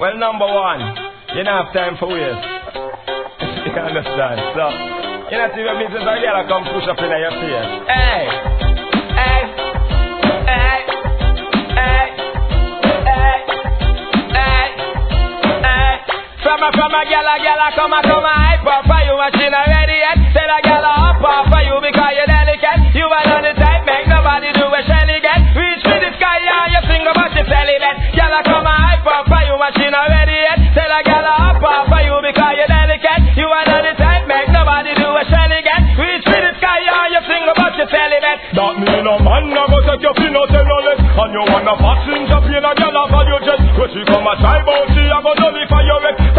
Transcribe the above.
Well, number one, you don't have time for waste. You understand? So, you know, see your business, I gotta come push up in your face. Hey! Hey! Hey! Hey! Hey! Hey! Hey! From a gala, come a hype up for you, machine already yet. Tell a gala up for you because you're delicate. You are on the type, make nobody do a shelly get. Reach for the sky, and you sing about your celibate. Gala come a hype up for you, machine already yet. Tell a gala up for you because you're delicate. You are on the type, make nobody do a shelly get. Reach for the sky, and you sing about your celibate. That mean a man now go take your pin out and roll it. And you want a passenger plane a gala for your jet. When she come a try bout she a go done it for your wreck.